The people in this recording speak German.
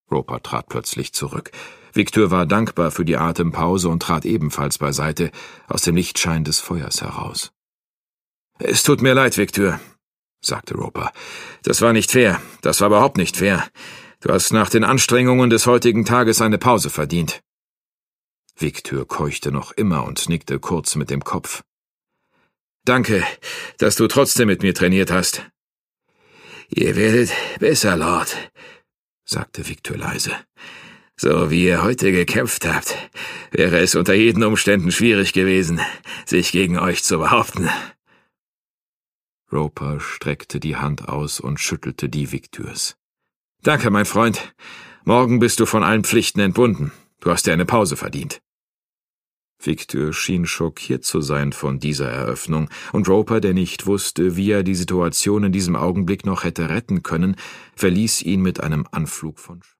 Roper trat plötzlich zurück. Victor war dankbar für die Atempause und trat ebenfalls beiseite, aus dem Lichtschein des Feuers heraus. »Es tut mir leid, Victor«, sagte Roper. »Das war nicht fair. Das war überhaupt nicht fair. Du hast nach den Anstrengungen des heutigen Tages eine Pause verdient.« Victor keuchte noch immer und nickte kurz mit dem Kopf. »Danke, dass du trotzdem mit mir trainiert hast.« »Ihr werdet besser, Lord«, sagte Victor leise. »So wie ihr heute gekämpft habt, wäre es unter jeden Umständen schwierig gewesen, sich gegen euch zu behaupten.« Roper streckte die Hand aus und schüttelte die Victors. »Danke, mein Freund. Morgen bist du von allen Pflichten entbunden. Du hast dir eine Pause verdient.« Victor schien schockiert zu sein von dieser Eröffnung, und Roper, der nicht wusste, wie er die Situation in diesem Augenblick noch hätte retten können, verließ ihn mit einem Anflug von